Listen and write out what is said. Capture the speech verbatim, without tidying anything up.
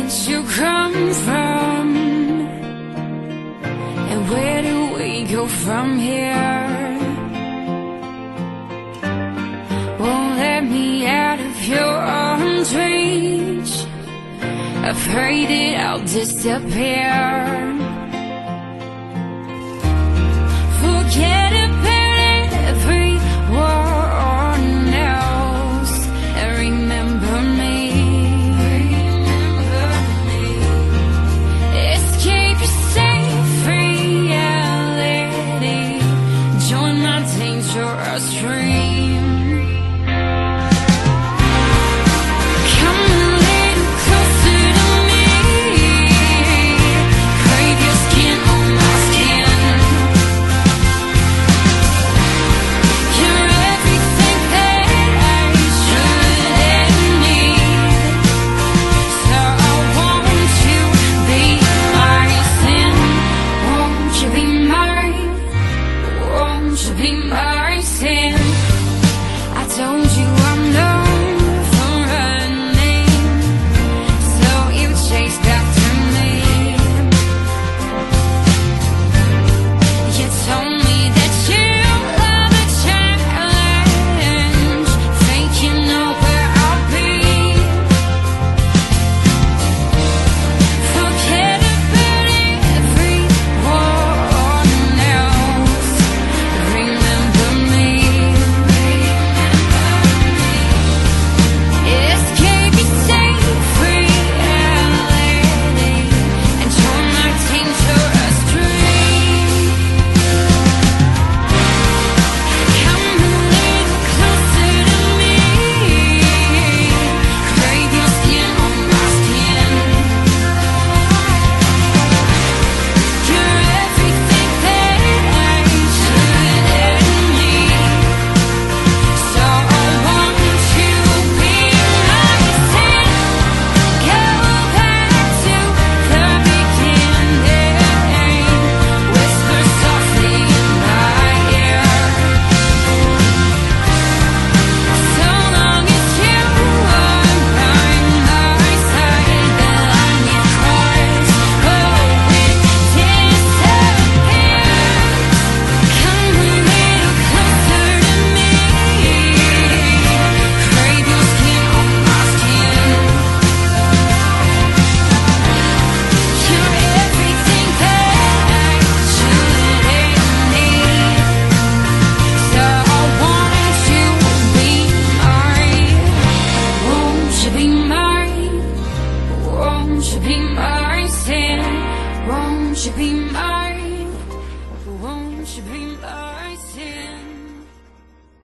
you come from? And where do we go from here? Won't let me out of your arms reach, afraid that I'll disappear. Forget about everyone else and remember me. Remember me. Escape your safe reality, join my dangerous dream. Be my sin. I told you I'm known for running, so you chased after me. You told me that you love a challenge, think you know where I'll be. Forget about everyone else. Remember me. Escape your safe reality and join my dangerous dream. Come a little closer to me, crave your skin on my skin. You're everything that I should need, so I want you to be my sin. Go back to the beginning, whisper softly in my ear. So long as you are by my side, the line it crossed, oh, it disappears. Come a little closer to me, crave your skin on my skin. You're everything that I should need, so I want you to be mine. Won't you be mine? Won't you be my sin? Won't you be mine?